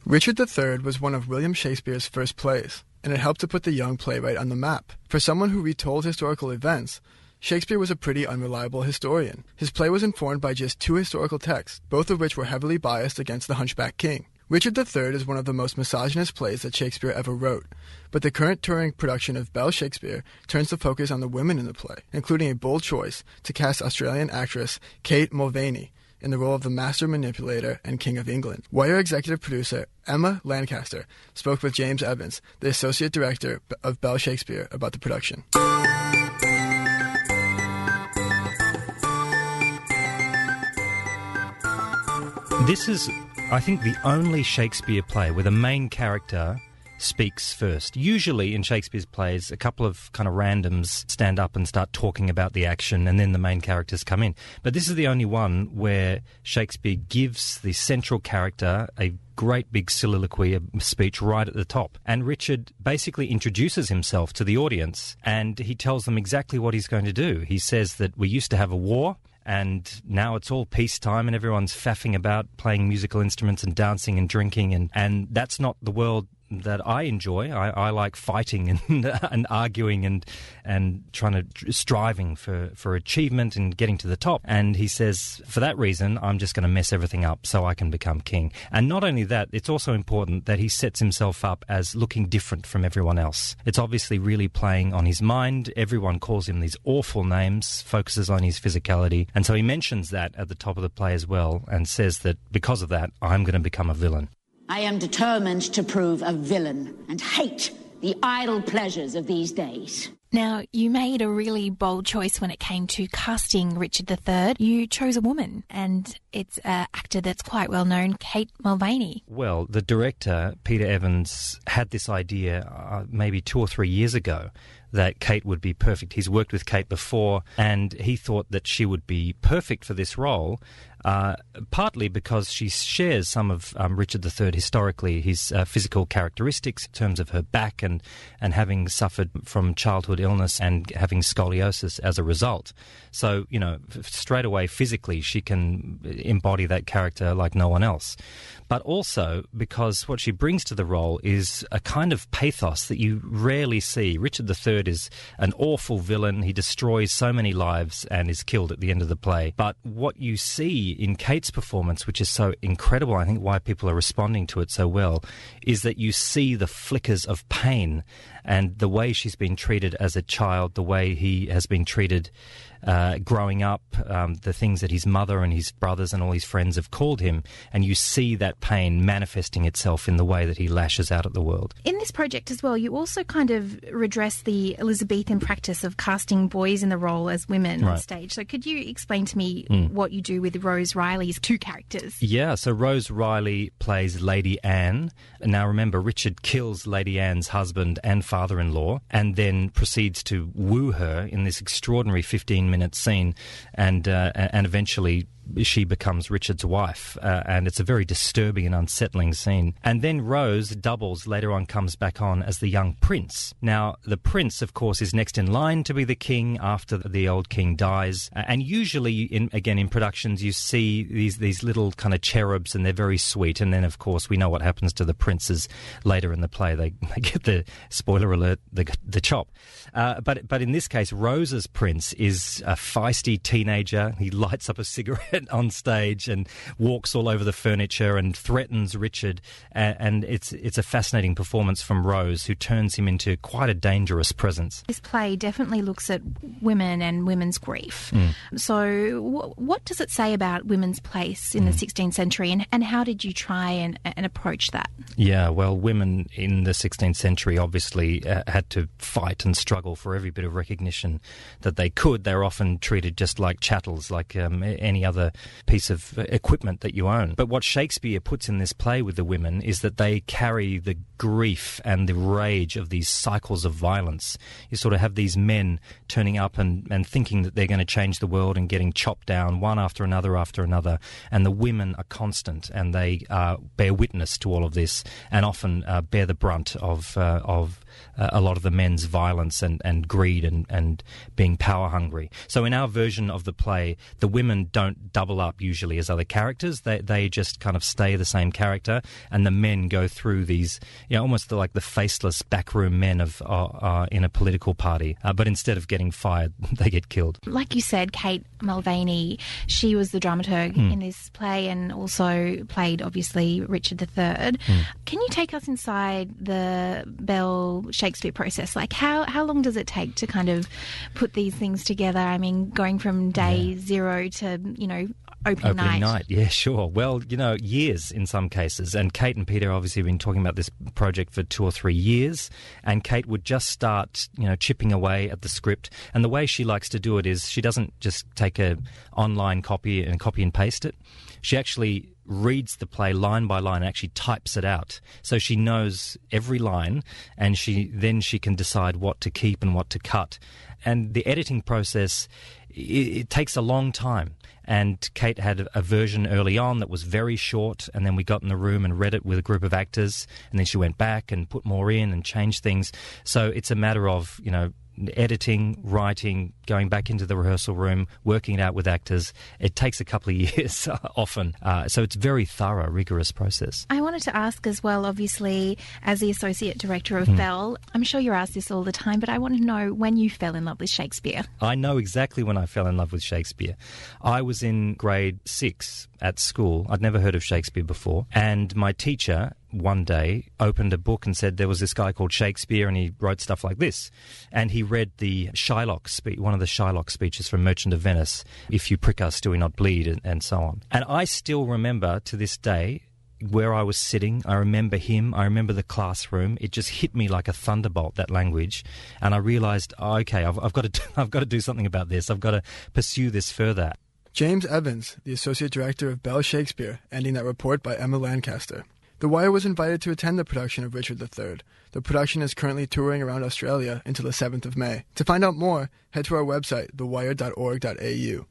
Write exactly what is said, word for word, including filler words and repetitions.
Richard the Third was one of William Shakespeare's first plays, and it helped to put the young playwright on the map. For someone who retold historical events, Shakespeare was a pretty unreliable historian. His play was informed by just two historical texts, both of which were heavily biased against the Hunchback King. Richard the Third is one of the most misogynist plays that Shakespeare ever wrote, but the current touring production of Belle Shakespeare turns the focus on the women in the play, including a bold choice to cast Australian actress Kate Mulvaney in the role of the master manipulator and King of England. Wire executive producer Emma Lancaster spoke with James Evans, the associate director of Belle Shakespeare, about the production. This is, I think, the only Shakespeare play where the main character speaks first. Usually in Shakespeare's plays, a couple of kind of randoms stand up and start talking about the action, and then the main characters come in. But this is the only one where Shakespeare gives the central character a great big soliloquy, a speech right at the top. And Richard basically introduces himself to the audience, and he tells them exactly what he's going to do. He says that we used to have a war, and now it's all peacetime and everyone's faffing about playing musical instruments and dancing and drinking, and, and that's not the world that I enjoy. I, I like fighting and and arguing and and trying to striving for, for achievement and getting to the top. And he says, for that reason, I'm just going to mess everything up so I can become king. And not only that, it's also important that he sets himself up as looking different from everyone else. It's obviously really playing on his mind. Everyone calls him these awful names, focuses on his physicality. And so he mentions that at the top of the play as well, and says that because of that, I'm going to become a villain. I am determined to prove a villain and hate the idle pleasures of these days. Now, you made a really bold choice when it came to casting Richard the Third. You chose a woman, and it's an actor that's quite well known, Kate Mulvaney. Well, the director, Peter Evans, had this idea uh, maybe two or three years ago that Kate would be perfect. He's worked with Kate before, and he thought that she would be perfect for this role, uh, partly because she shares some of um, Richard the Third historically, his uh, physical characteristics in terms of her back and, and having suffered from childhood illness and having scoliosis as a result. So, you know, straight away physically she can embody that character like no one else. But also because what she brings to the role is a kind of pathos that you rarely see. Richard the Third is an awful villain. He destroys so many lives and is killed at the end of the play. But what you see in Kate's performance, which is so incredible, I think why people are responding to it so well, is that you see the flickers of pain and the way she's been treated as a child, the way he has been treated uh, growing up, um, the things that his mother and his brothers and all his friends have called him, and you see that pain manifesting itself in the way that he lashes out at the world. In this project as well, you also kind of redress the Elizabethan practice of casting boys in the role as women right. on stage. So could you explain to me mm. what you do with Rose Riley's two characters? Yeah, so Rose Riley plays Lady Anne. Now remember, Richard kills Lady Anne's husband and father-in-law and then proceeds to woo her in this extraordinary fifteen-minute scene, and uh, and eventually she becomes Richard's wife, uh, and it's a very disturbing and unsettling scene. And then Rose doubles, later on comes back on as the young prince. Now, the prince, of course, is next in line to be the king after the old king dies. Uh, and usually, in, again, in productions, you see these, these little kind of cherubs, and they're very sweet. And then, of course, we know what happens to the princes later in the play. They, they get the, spoiler alert, the, the chop. Uh, but, but in this case, Rose's prince is a feisty teenager. He lights up a cigarette on stage and walks all over the furniture and threatens Richard, and, and it's it's a fascinating performance from Rose, who turns him into quite a dangerous presence. This play definitely looks at women and women's grief. Mm. So w- what does it say about women's place in mm. the sixteenth century, and, and how did you try and, and approach that? Yeah, well, women in the sixteenth century obviously uh, had to fight and struggle for every bit of recognition that they could. They were often treated just like chattels, like um, any other piece of equipment that you own. But what Shakespeare puts in this play with the women is that they carry the grief and the rage of these cycles of violence. You sort of have these men turning up and, and thinking that they're going to change the world and getting chopped down one after another after another, and the women are constant, and they uh, bear witness to all of this, and often uh, bear the brunt of uh, of uh, a lot of the men's violence and, and greed and, and being power hungry. So in our version of the play, the women don't double up usually as other characters. They they just kind of stay the same character, and the men go through these, you know, almost like the faceless backroom men of uh, uh, in a political party. Uh, but instead of getting fired, they get killed. Like you said, Kate Mulvaney, she was the dramaturg mm. in this play and also played, obviously, Richard the Third. Mm. Can you take us inside the Bell Shakespeare process? Like, how, how long does it take to kind of put these things together? I mean, going from day yeah. zero to, you know, opening, opening night. night. Yeah, sure. Well, you know, years in some cases. And Kate and Peter obviously have been talking about this project for two or three years. And Kate would just start, you know, chipping away at the script. And the way she likes to do it is she doesn't just take a online copy and copy and paste it. She actually reads the play line by line and actually types it out. So she knows every line, and she then she can decide what to keep and what to cut. And the editing process, it, it takes a long time. And Kate had a version early on that was very short, and then we got in the room and read it with a group of actors, and then she went back and put more in and changed things. So it's a matter of, you know, editing, writing, going back into the rehearsal room, working it out with actors. It takes a couple of years often. Uh, so it's a very thorough, rigorous process. I wanted to ask as well, obviously, as the Associate Director of Mm. Bell, I'm sure you're asked this all the time, but I want to know when you fell in love with Shakespeare. I know exactly when I fell in love with Shakespeare. I was in grade six at school. I'd never heard of Shakespeare before. And my teacher one day opened a book and said there was this guy called Shakespeare and he wrote stuff like this. And he read the Shylock speech, one of the Shylock speeches from Merchant of Venice, "If you prick us, do we not bleed?" and, and so on. And I still remember to this day where I was sitting. I remember him. I remember the classroom. It just hit me like a thunderbolt, that language. And I realised, oh, okay, I've, I've got to do, I've got to do something about this. I've got to pursue this further. James Evans, the Associate Director of Bell Shakespeare, ending that report by Emma Lancaster. The Wire was invited to attend the production of Richard the Third. The production is currently touring around Australia until the seventh of May. To find out more, head to our website, the wire dot org dot a u.